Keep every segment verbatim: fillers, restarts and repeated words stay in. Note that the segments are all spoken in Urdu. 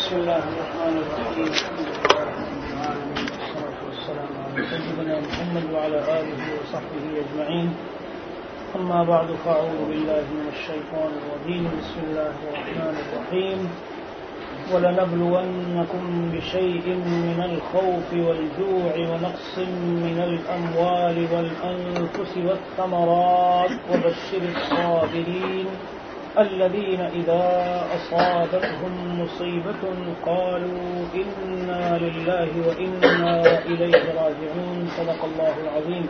بسم الله الرحمن الرحيم الحمد لله رب العالمين والصلاة والسلام على سيدنا محمد وعلى آله وصحبه أجمعين أما بعد فأعوذ بالله من الشيطان الرجيم بسم الله الرحمن الرحيم ولنبلونكم بشيء من الخوف والجوع ونقص من الأموال والأنفس والثمرات وبشر الصابرين الذين إذا أصابتهم مصيبة قالوا إنا لله وإنا إليه راجعون صدق الله العظيم.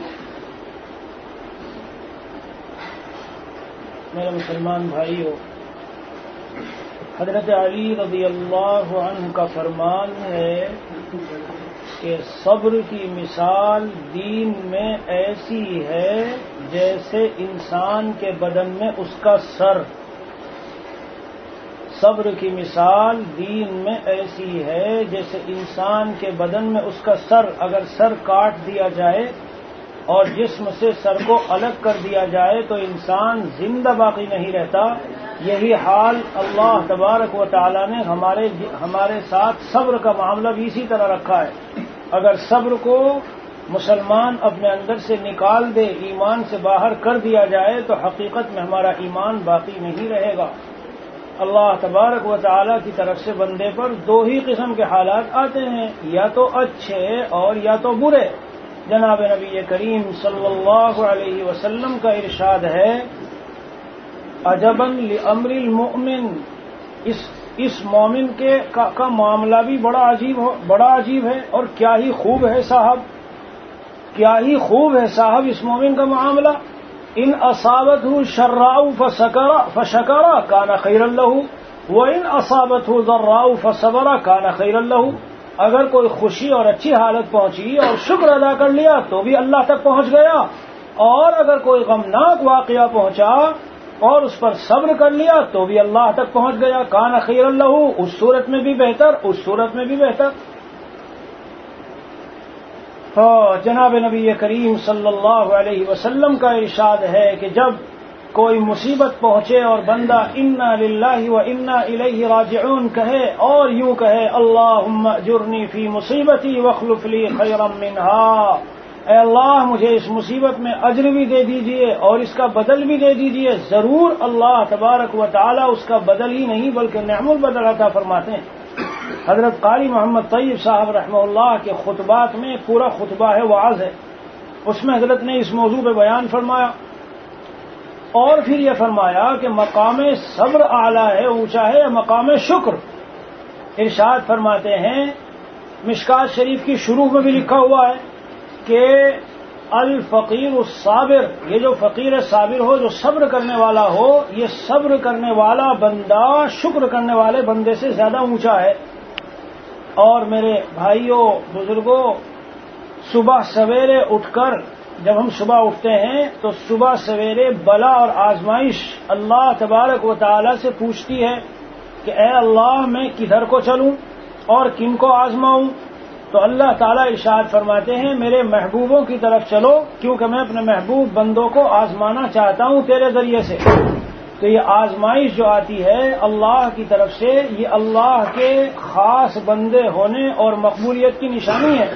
میرے مسلمان بھائیو، حضرت علی رضی اللہ عنہ کا فرمان ہے کہ صبر کی مثال دین میں ایسی ہے جیسے انسان کے بدن میں اس کا سر. صبر کی مثال دین میں ایسی ہے جیسے انسان کے بدن میں اس کا سر. اگر سر کاٹ دیا جائے اور جسم سے سر کو الگ کر دیا جائے تو انسان زندہ باقی نہیں رہتا. یہی حال اللہ تبارک و تعالی نے ہمارے ہمارے ساتھ صبر کا معاملہ بھی اسی طرح رکھا ہے. اگر صبر کو مسلمان اپنے اندر سے نکال دے، ایمان سے باہر کر دیا جائے تو حقیقت میں ہمارا ایمان باقی نہیں رہے گا. اللہ تبارک و تعالی کی طرف سے بندے پر دو ہی قسم کے حالات آتے ہیں، یا تو اچھے اور یا تو برے. جناب نبی کریم صلی اللہ علیہ وسلم کا ارشاد ہے، عجبا لامر المؤمن، اس اس مومن کے کا, کا معاملہ بھی بڑا عجیب ہو بڑا عجیب ہے. اور کیا ہی خوب ہے صاحب، کیا ہی خوب ہے صاحب اس مومن کا معاملہ. ان اصابته شراء فشکر فشکر کان خیرا له وان اصابته ضراء فصبر کان خیرا له. اگر کوئی خوشی اور اچھی حالت پہنچی اور شکر ادا کر لیا تو بھی اللہ تک پہنچ گیا، اور اگر کوئی غمناک واقعہ پہنچا اور اس پر صبر کر لیا تو بھی اللہ تک پہنچ گیا. کان خیرا له، اس صورت میں بھی بہتر، اس صورت میں بھی بہتر. جناب نبی کریم صلی اللہ علیہ وسلم کا ارشاد ہے کہ جب کوئی مصیبت پہنچے اور بندہ انا للہ و انا الیہ راجعون کہے اور یوں کہے، اللہم اجرنی فی مصیبتی واخلف لی خیرا منہا، اے اللہ مجھے اس مصیبت میں اجر بھی دے دیجئے اور اس کا بدل بھی دے دیجئے. ضرور اللہ تبارک و تعالی اس کا بدل ہی نہیں بلکہ نعم البدل عطا فرماتے ہیں. حضرت قاری محمد طیب صاحب رحمہ اللہ کے خطبات میں پورا خطبہ ہے، وعظ ہے، اس میں حضرت نے اس موضوع پہ بیان فرمایا اور پھر یہ فرمایا کہ مقام صبر اعلیٰ ہے، اونچا ہے، مقام شکر. ارشاد فرماتے ہیں، مشکات شریف کی شروع میں بھی لکھا ہوا ہے کہ الفقیر الصابر، یہ جو فقیر صابر ہو، جو صبر کرنے والا ہو، یہ صبر کرنے والا بندہ شکر کرنے والے بندے سے زیادہ اونچا ہے. اور میرے بھائیوں بزرگوں، صبح سویرے اٹھ کر جب ہم صبح اٹھتے ہیں تو صبح سویرے بلا اور آزمائش اللہ تبارک و تعالی سے پوچھتی ہے کہ اے اللہ میں کدھر کو چلوں اور کن کو آزماؤں. تو اللہ تعالیٰ ارشاد فرماتے ہیں، میرے محبوبوں کی طرف چلو کیونکہ میں اپنے محبوب بندوں کو آزمانا چاہتا ہوں تیرے ذریعے سے. تو یہ آزمائش جو آتی ہے اللہ کی طرف سے، یہ اللہ کے خاص بندے ہونے اور مقبولیت کی نشانی ہے.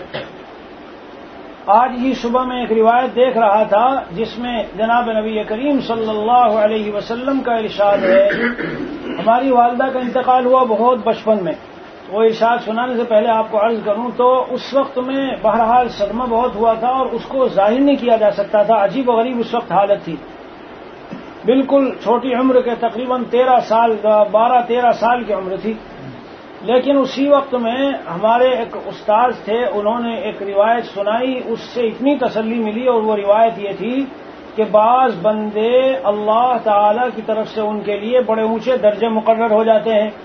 آج ہی صبح میں ایک روایت دیکھ رہا تھا جس میں جناب نبی کریم صلی اللہ علیہ وسلم کا ارشاد ہے. ہماری والدہ کا انتقال ہوا بہت بچپن میں. وہ ارشاد سنانے سے پہلے آپ کو عرض کروں تو اس وقت میں بہرحال صدمہ بہت ہوا تھا اور اس کو ظاہر نہیں کیا جا سکتا تھا. عجیب و غریب اس وقت حالت تھی، بالکل چھوٹی عمر کے، تقریباً تیرہ سال بارہ تیرہ سال کی عمر تھی. لیکن اسی وقت میں ہمارے ایک استاد تھے، انہوں نے ایک روایت سنائی، اس سے اتنی تسلی ملی، اور وہ روایت یہ تھی کہ بعض بندے اللہ تعالی کی طرف سے ان کے لیے بڑے اونچے درجے مقرر ہو جاتے ہیں.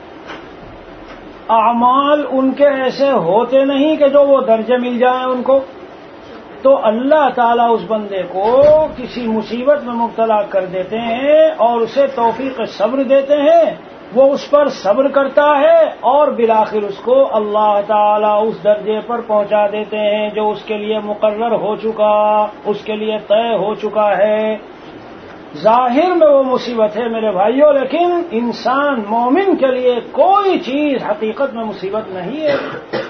اعمال ان کے ایسے ہوتے نہیں کہ جو وہ درجے مل جائیں ان کو، تو اللہ تعالیٰ اس بندے کو کسی مصیبت میں مبتلا کر دیتے ہیں اور اسے توفیق صبر دیتے ہیں. وہ اس پر صبر کرتا ہے اور بالآخر اس کو اللہ تعالیٰ اس درجے پر پہنچا دیتے ہیں جو اس کے لیے مقرر ہو چکا، اس کے لیے طے ہو چکا ہے. ظاہر میں وہ مصیبت ہے میرے بھائیوں، لیکن انسان مومن کے لیے کوئی چیز حقیقت میں مصیبت نہیں ہے۔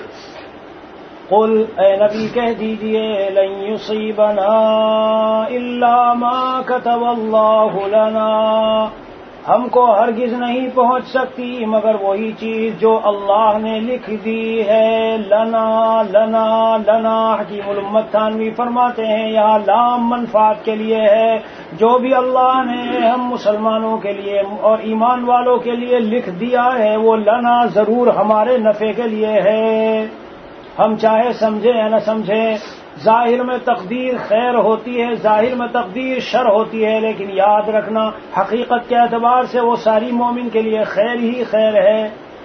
قل اے نبی کہہ دیجئے لن یصیبنا الا ما كتب اللہ لنا، ہم کو ہرگز نہیں پہنچ سکتی مگر وہی چیز جو اللہ نے لکھ دی ہے۔ لنا لنا لنا حکیم الامت تھانوی فرماتے ہیں یہاں لام منفعت کے لیے ہے، جو بھی اللہ نے ہم مسلمانوں کے لیے اور ایمان والوں کے لیے لکھ دیا ہے وہ لنا ضرور ہمارے نفع کے لیے ہے، ہم چاہے سمجھیں یا نہ سمجھیں۔ ظاہر میں تقدیر خیر ہوتی ہے، ظاہر میں تقدیر شر ہوتی ہے، لیکن یاد رکھنا حقیقت کے اعتبار سے وہ ساری مومن کے لیے خیر ہی خیر ہے۔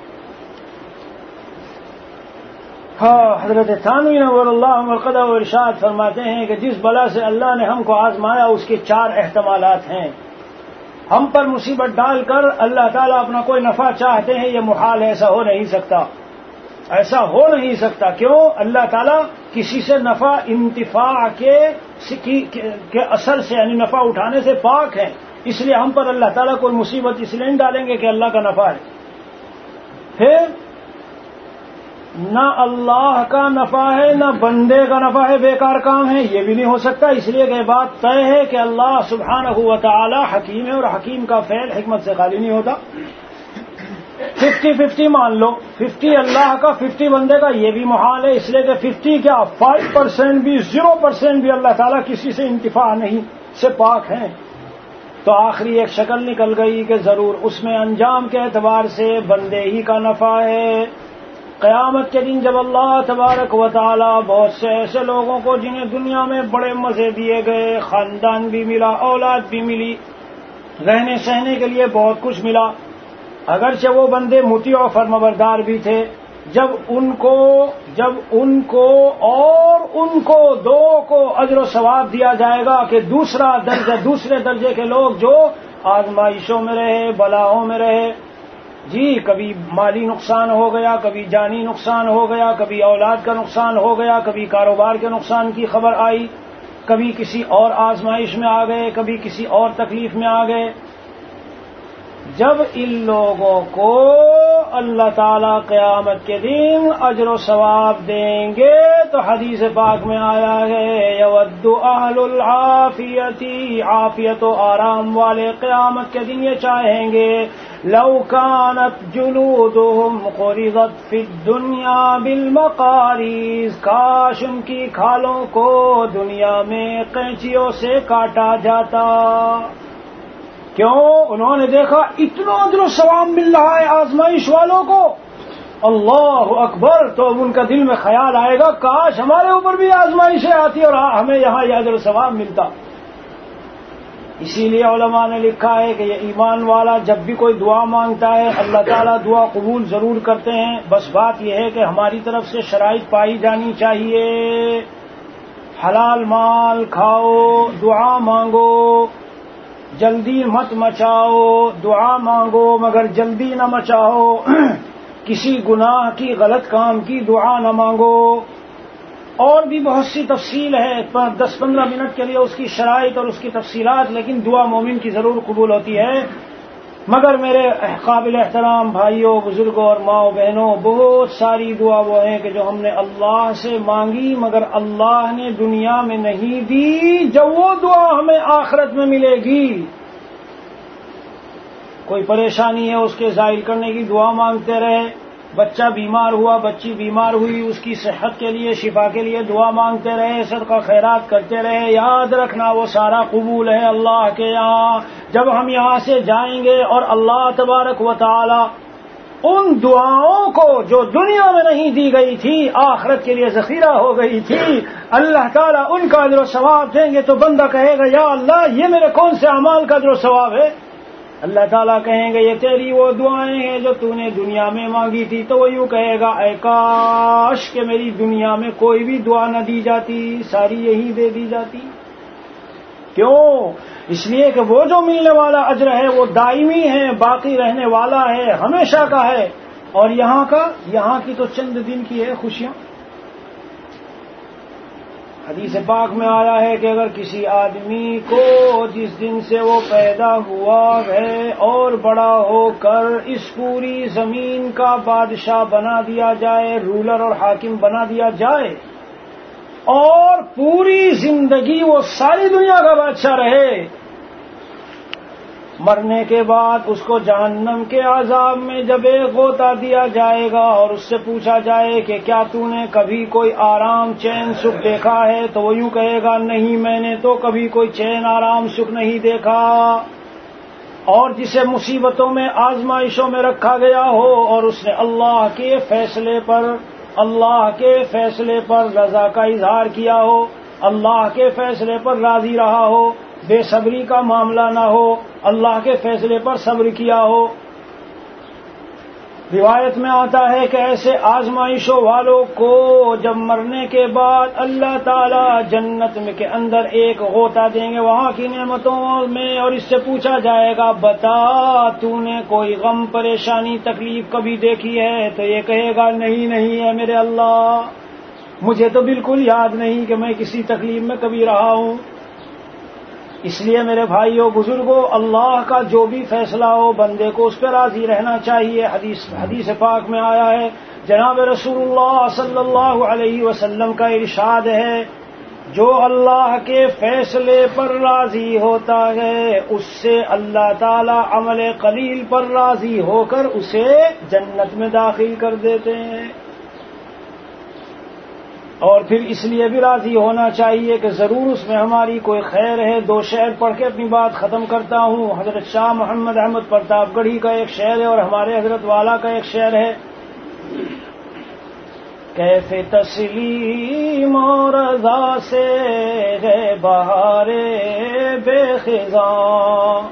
ہاں حضرت تھانوی نور اللہ مرقدہ و ارشاد فرماتے ہیں کہ جس بلا سے اللہ نے ہم کو آزمایا اس کے چار احتمالات ہیں۔ ہم پر مصیبت ڈال کر اللہ تعالیٰ اپنا کوئی نفع چاہتے ہیں، یہ محال ہے، ایسا ہو نہیں سکتا، ایسا ہو نہیں سکتا۔ کیوں؟ اللہ تعالیٰ کسی سے نفع انتفاع کے کے اثر سے یعنی نفع اٹھانے سے پاک ہے، اس لیے ہم پر اللہ تعالیٰ کوئی مصیبت اس لیے نہیں ڈالیں گے کہ اللہ کا نفع ہے۔ پھر نہ اللہ کا نفع ہے نہ بندے کا نفع ہے، بیکار کام ہے، یہ بھی نہیں ہو سکتا، اس لیے کہ بات طے ہے کہ اللہ سبحانہ و تعالی حکیم ہے اور حکیم کا فعل حکمت سے خالی نہیں ہوتا۔ ففٹی ففٹی مان لو، ففٹی اللہ کا ففٹی بندے کا، یہ بھی محال ہے، اس لیے کہ ففٹی کیا فائیو پرسینٹ بھی زیرو پرسینٹ بھی اللہ تعالیٰ کسی سے انتفاع نہیں سے پاک ہیں۔ تو آخری ایک شکل نکل گئی کہ ضرور اس میں انجام کے اعتبار سے بندے ہی کا نفع ہے۔ قیامت کے دن جب اللہ تبارک و تعالی بہت سے ایسے لوگوں کو جنہیں دنیا میں بڑے مزے دیے گئے، خاندان بھی ملا، اولاد بھی ملی، رہنے سہنے کے لیے بہت کچھ ملا، اگرچہ وہ بندے مطیع و فرمانبردار بھی تھے، جب ان کو جب ان کو اور ان کو دو کو اجر و ثواب دیا جائے گا کہ دوسرا درجہ دوسرے درجے کے لوگ جو آزمائشوں میں رہے، بلاؤں میں رہے، جی کبھی مالی نقصان ہو گیا، کبھی جانی نقصان ہو گیا، کبھی اولاد کا نقصان ہو گیا، کبھی کاروبار کے نقصان کی خبر آئی، کبھی کسی اور آزمائش میں آ گئے، کبھی کسی اور تکلیف میں آ گئے۔ جب ان لوگوں کو اللہ تعالی قیامت کے دن اجر و ثواب دیں گے تو حدیث پاک میں آیا ہے یود اہل العافیتی، عافیت و آرام والے قیامت کے دن یہ چاہیں گے لو کانت جلودہم قرضت فی الدنیا بالمقاریض، کاش ان کی کھالوں کو دنیا میں قینچیوں سے کاٹا جاتا۔ کیوں؟ انہوں نے دیکھا اتنا اجر و ثواب مل رہا ہے آزمائش والوں کو، اللہ اکبر، تو اب ان کا دل میں خیال آئے گا کاش ہمارے اوپر بھی آزمائشیں آتی اور ہمیں یہاں یہ اجر و ثواب ملتا۔ اسی لیے علماء نے لکھا ہے کہ یہ ایمان والا جب بھی کوئی دعا مانگتا ہے اللہ تعالیٰ دعا قبول ضرور کرتے ہیں، بس بات یہ ہے کہ ہماری طرف سے شرائط پائی جانی چاہیے۔ حلال مال کھاؤ، دعا مانگو، جلدی مت مچاؤ، دعا مانگو مگر جلدی نہ مچاؤ، کسی گناہ کی غلط کام کی دعا نہ مانگو۔ اور بھی بہت سی تفصیل ہے، دس پندرہ منٹ کے لیے اس کی شرائط اور اس کی تفصیلات، لیکن دعا مومن کی ضرور قبول ہوتی ہے۔ مگر میرے قابل احترام بھائیوں، بزرگوں اور ماؤں بہنوں، بہت ساری دعا وہ ہیں کہ جو ہم نے اللہ سے مانگی مگر اللہ نے دنیا میں نہیں دی، جب وہ دعا ہمیں آخرت میں ملے گی۔ کوئی پریشانی ہے اس کے زائل کرنے کی دعا مانگتے رہے، بچہ بیمار ہوا، بچی بیمار ہوئی، اس کی صحت کے لیے، شفا کے لیے دعا مانگتے رہے، صدقہ خیرات کرتے رہے، یاد رکھنا وہ سارا قبول ہے اللہ کے یہاں۔ جب ہم یہاں سے جائیں گے اور اللہ تبارک و تعالی ان دعاؤں کو جو دنیا میں نہیں دی گئی تھی آخرت کے لیے ذخیرہ ہو گئی تھی، اللہ تعالیٰ ان کا اجر و ثواب دیں گے تو بندہ کہے گا یا اللہ یہ میرے کون سے اعمال کا اجر و ثواب ہے؟ اللہ تعالیٰ کہیں گے یہ تیری وہ دعائیں ہیں جو تو نے دنیا میں مانگی تھی، تو وہ یوں کہے گا اے کاش کہ میری دنیا میں کوئی بھی دعا نہ دی جاتی، ساری یہی دے دی جاتی۔ کیوں؟ اس لیے کہ وہ جو ملنے والا اجر ہے وہ دائمی ہے، باقی رہنے والا ہے، ہمیشہ کا ہے، اور یہاں کا یہاں کی تو چند دن کی ہے خوشیاں۔ حدیث پاک میں آیا ہے کہ اگر کسی آدمی کو جس دن سے وہ پیدا ہوا ہے اور بڑا ہو کر اس پوری زمین کا بادشاہ بنا دیا جائے، رولر اور حاکم بنا دیا جائے، اور پوری زندگی وہ ساری دنیا کا بادشاہ رہے، مرنے کے بعد اس کو جہنم کے عذاب میں جب ایک غوطہ دیا جائے گا اور اس سے پوچھا جائے کہ کیا تو نے کبھی کوئی آرام چین سکھ دیکھا ہے، تو وہ یوں کہے گا نہیں، میں نے تو کبھی کوئی چین آرام سکھ نہیں دیکھا۔ اور جسے مصیبتوں میں آزمائشوں میں رکھا گیا ہو اور اس نے اللہ کے فیصلے پر اللہ کے فیصلے پر رضا کا اظہار کیا ہو، اللہ کے فیصلے پر راضی رہا ہو، بے صبری کا معاملہ نہ ہو، اللہ کے فیصلے پر صبر کیا ہو۔ روایت میں آتا ہے کہ ایسے آزمائشوں والوں کو جب مرنے کے بعد اللہ تعالی جنت میں کے اندر ایک غوطہ دیں گے وہاں کی نعمتوں میں، اور اس سے پوچھا جائے گا بتا تو نے کوئی غم پریشانی تکلیف کبھی دیکھی ہے، تو یہ کہے گا نہیں نہیں ہے میرے اللہ، مجھے تو بالکل یاد نہیں کہ میں کسی تکلیف میں کبھی رہا ہوں۔ اس لیے میرے بھائیوں بزرگوں، اللہ کا جو بھی فیصلہ ہو بندے کو اس پہ راضی رہنا چاہیے۔ حدیث حدیث پاک میں آیا ہے، جناب رسول اللہ صلی اللہ علیہ وسلم کا ارشاد ہے، جو اللہ کے فیصلے پر راضی ہوتا ہے اس سے اللہ تعالی عمل قلیل پر راضی ہو کر اسے جنت میں داخل کر دیتے ہیں۔ اور پھر اس لیے بھی راضی ہونا چاہیے کہ ضرور اس میں ہماری کوئی خیر ہے۔ دو شعر پڑھ کے اپنی بات ختم کرتا ہوں۔ حضرت شاہ محمد احمد پرتاپ گڑھی کا ایک شعر ہے اور ہمارے حضرت والا کا ایک شعر ہے، کیف تسلیم و رضا سے ہے بہار بے خزاں۔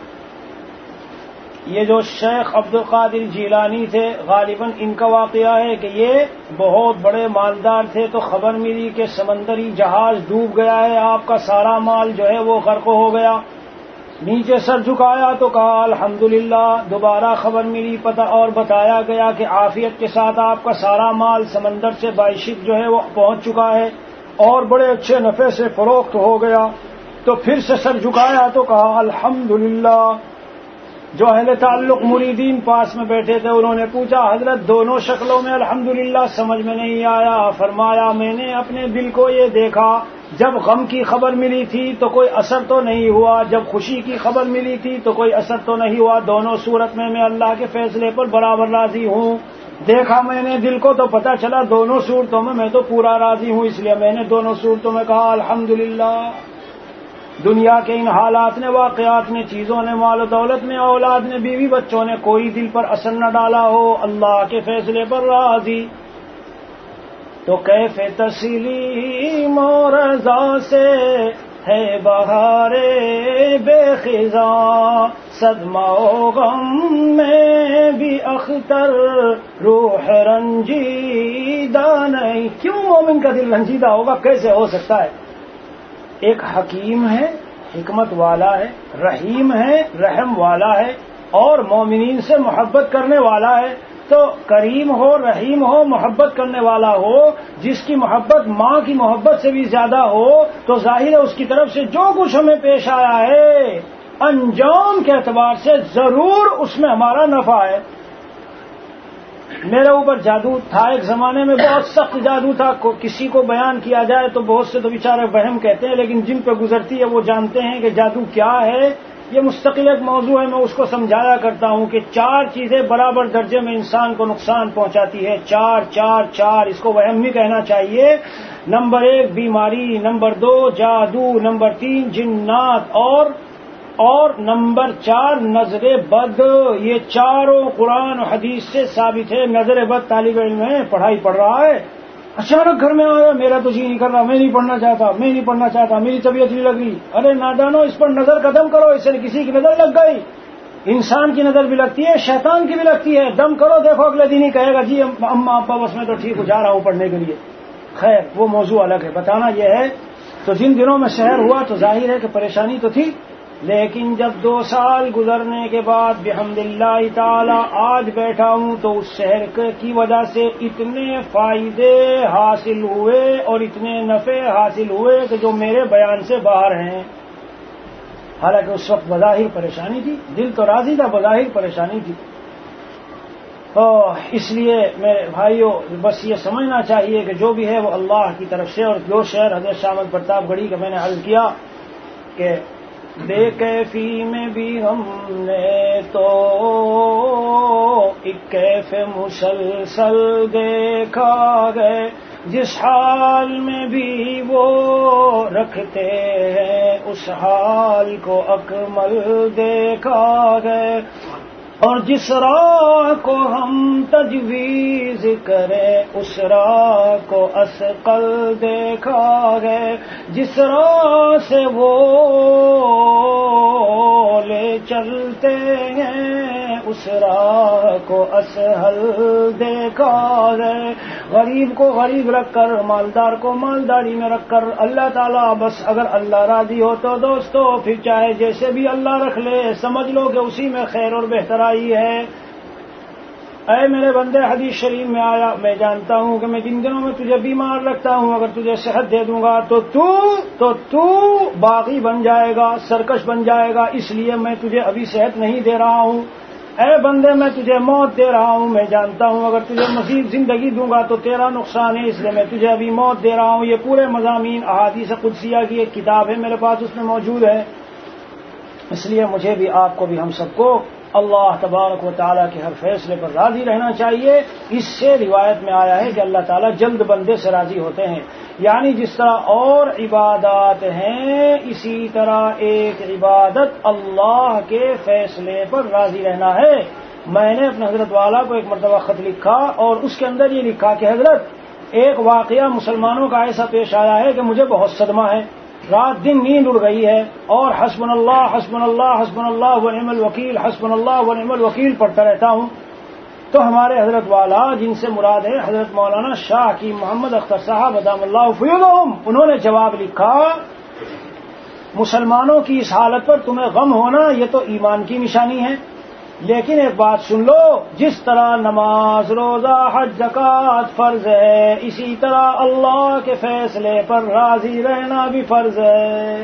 یہ جو شیخ عبد القادر جیلانی تھے، غالباً ان کا واقعہ ہے کہ یہ بہت بڑے مالدار تھے، تو خبر ملی کہ سمندری جہاز ڈوب گیا ہے، آپ کا سارا مال جو ہے وہ غرق ہو گیا۔ نیچے سر جھکایا تو کہا الحمدللہ۔ دوبارہ خبر ملی پتہ اور بتایا گیا کہ عافیت کے ساتھ آپ کا سارا مال سمندر سے بائشت جو ہے وہ پہنچ چکا ہے اور بڑے اچھے نفع سے فروخت ہو گیا۔ تو پھر سے سر جھکایا تو کہا الحمدللہ۔ جو اہل تعلق مریدین پاس میں بیٹھے تھے انہوں نے پوچھا حضرت دونوں شکلوں میں الحمدللہ سمجھ میں نہیں آیا۔ فرمایا میں نے اپنے دل کو یہ دیکھا، جب غم کی خبر ملی تھی تو کوئی اثر تو نہیں ہوا، جب خوشی کی خبر ملی تھی تو کوئی اثر تو نہیں ہوا، دونوں صورت میں میں اللہ کے فیصلے پر برابر راضی ہوں۔ دیکھا میں نے دل کو تو پتہ چلا دونوں صورتوں میں میں تو پورا راضی ہوں، اس لیے میں نے دونوں صورتوں میں کہا الحمدللہ۔ دنیا کے ان حالات نے، واقعات نے، چیزوں نے، مال و دولت نے، اولاد نے، بیوی بچوں نے کوئی دل پر اثر نہ ڈالا ہو، اللہ کے فیصلے پر راضی، تو کیف تسلیم و رضا سے ہے بہار بے خزاں، صدمہ و غم میں بھی اختر روح رنجیدہ نہیں۔ کیوں مومن کا دل رنجیدہ ہوگا؟ کیسے ہو سکتا ہے؟ ایک حکیم ہے، حکمت والا ہے، رحیم ہے، رحم والا ہے، اور مومنین سے محبت کرنے والا ہے۔ تو کریم ہو، رحیم ہو، محبت کرنے والا ہو، جس کی محبت ماں کی محبت سے بھی زیادہ ہو، تو ظاہر ہے اس کی طرف سے جو کچھ ہمیں پیش آیا ہے انجام کے اعتبار سے ضرور اس میں ہمارا نفع ہے۔ میرے اوپر جادو تھا ایک زمانے میں، بہت سخت جادو تھا، کسی کو بیان کیا جائے تو بہت سے تو بیچارے وہم کہتے ہیں، لیکن جن پہ گزرتی ہے وہ جانتے ہیں کہ جادو کیا ہے۔ یہ مستقل ایک موضوع ہے، میں اس کو سمجھایا کرتا ہوں کہ چار چیزیں برابر درجے میں انسان کو نقصان پہنچاتی ہے، چار چار چار، اس کو وہم نہیں کہنا چاہیے۔ نمبر ایک بیماری، نمبر دو جادو، نمبر تین جنات، اور اور نمبر چار نظر بد۔ یہ چاروں قرآن و حدیث سے ثابت ہے۔ نظر بد طالب علم ہے، پڑھائی پڑھ رہا ہے، اچانک گھر میں آیا، میرا تو جی نہیں کر رہا، میں نہیں پڑھنا چاہتا، میں نہیں پڑھنا چاہتا، میری طبیعت نہیں لگ رہی۔ ارے نادانو، اس پر نظر قدم کرو، اس سے کسی کی نظر لگ گئی۔ انسان کی نظر بھی لگتی ہے، شیطان کی بھی لگتی ہے، دم کرو، دیکھو اگلے دن ہی کہے گا جی اماں ابا بس میں تو ٹھیک ہو جا رہا ہوں پڑھنے کے لیے۔ خیر وہ موضوع الگ ہے، بتانا یہ ہے۔ تو جن دنوں میں شہر ہوا تو ظاہر ہے کہ پریشانی تو تھی، لیکن جب دو سال گزرنے کے بعد بحمد اللہ تعالی آج بیٹھا ہوں تو اس شہر کی وجہ سے اتنے فائدے حاصل ہوئے اور اتنے نفع حاصل ہوئے کہ جو میرے بیان سے باہر ہیں. حالانکہ اس وقت بظاہر پریشانی تھی، دل تو راضی تھا، بظاہر پریشانی تھی. اس لیے میرے بھائیوں بس یہ سمجھنا چاہیے کہ جو بھی ہے وہ اللہ کی طرف سے. اور جو شعر حضرت شاہ احمد پرتاپ گڑھی کا میں نے عرض کیا کہ بے کیفی میں بھی ہم نے تو ایک کیف مسلسل دیکھا گئے، جس حال میں بھی وہ رکھتے ہیں اس حال کو اکمل دیکھا گئے. اور جس راہ کو ہم تجویز کریں اس راہ کو اثقل دیکھا گئے، جس راہ سے وہ لے چلتے ہیں اس راہ کو اسہل دیکھا گئے. غریب کو غریب رکھ کر، مالدار کو مالداری میں رکھ کر اللہ تعالیٰ بس اگر اللہ راضی ہو تو دوستو پھر چاہے جیسے بھی اللہ رکھ لے، سمجھ لو کہ اسی میں خیر اور بہترائی ہے. اے میرے بندے، حدیث شریف میں آیا، میں جانتا ہوں کہ میں جن دنوں میں تجھے بیمار رکھتا ہوں اگر تجھے صحت دے دوں گا تو تو تو تو باغی بن جائے گا، سرکش بن جائے گا، اس لیے میں تجھے ابھی صحت نہیں دے رہا ہوں. اے بندے، میں تجھے موت دے رہا ہوں، میں جانتا ہوں اگر تجھے مزید زندگی دوں گا تو تیرا نقصان ہے، اس لیے میں تجھے ابھی موت دے رہا ہوں. یہ پورے مضامین احادیث قدسیہ کی ایک کتاب ہے میرے پاس، اس میں موجود ہے. اس لیے مجھے بھی، آپ کو بھی، ہم سب کو اللہ تبارک و تعالیٰ کے ہر فیصلے پر راضی رہنا چاہیے. اس سے روایت میں آیا ہے کہ اللہ تعالیٰ جلد بندے سے راضی ہوتے ہیں. یعنی جس طرح اور عبادات ہیں اسی طرح ایک عبادت اللہ کے فیصلے پر راضی رہنا ہے. میں نے اپنے حضرت والا کو ایک مرتبہ خط لکھا اور اس کے اندر یہ لکھا کہ حضرت ایک واقعہ مسلمانوں کا ایسا پیش آیا ہے کہ مجھے بہت صدمہ ہے، رات دن نیند اڑ گئی ہے اور حسبن اللہ حسبن اللہ حسبن اللہ ونعم الوکیل حسبن اللہ ونعم الوکیل پڑھتا رہتا ہوں. تو ہمارے حضرت والا جن سے مراد ہے حضرت مولانا شاہ کی محمد اختر صاحب ادام اللہ فیضہم، انہوں نے جواب لکھا مسلمانوں کی اس حالت پر تمہیں غم ہونا یہ تو ایمان کی نشانی ہے، لیکن ایک بات سن لو، جس طرح نماز روزہ حج زکوٰۃ فرض ہے اسی طرح اللہ کے فیصلے پر راضی رہنا بھی فرض ہے.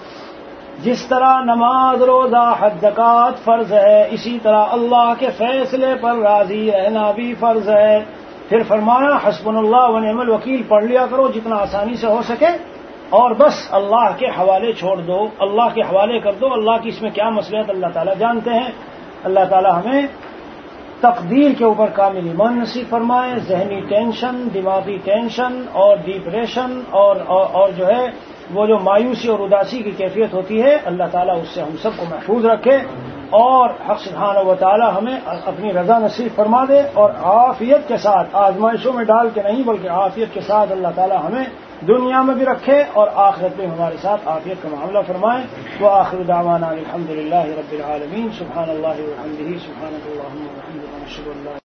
جس طرح نماز روزہ حج زکوٰۃ فرض ہے اسی طرح اللہ کے فیصلے پر راضی رہنا بھی فرض ہے. پھر فرمایا حسبن اللہ ونعم الوکیل پڑھ لیا کرو جتنا آسانی سے ہو سکے اور بس اللہ کے حوالے چھوڑ دو، اللہ کے حوالے کر دو. اللہ کی اس میں کیا مصلحت اللہ تعالیٰ جانتے ہیں. اللہ تعالیٰ ہمیں تقدیر کے اوپر کامل ایمان نصیب فرمائے. ذہنی ٹینشن، دماغی ٹینشن اور ڈپریشن اور, اور, اور جو ہے وہ جو مایوسی اور اداسی کی کیفیت ہوتی ہے اللہ تعالیٰ اس سے ہم سب کو محفوظ رکھے اور حق سبحانہ و تعالیٰ ہمیں اپنی رضا نصیب فرما دے اور عافیت کے ساتھ، آزمائشوں میں ڈال کے نہیں بلکہ عافیت کے ساتھ اللہ تعالیٰ ہمیں دنیا میں بھی رکھے اور آخرت میں ہمارے ساتھ عافیت کا معاملہ فرمائے. وآخر دعوانا الحمد للہ رب العالمین. سبحان اللہ وبحمدہ، سبحانک اللہم وبحمدک، نشہد ان لا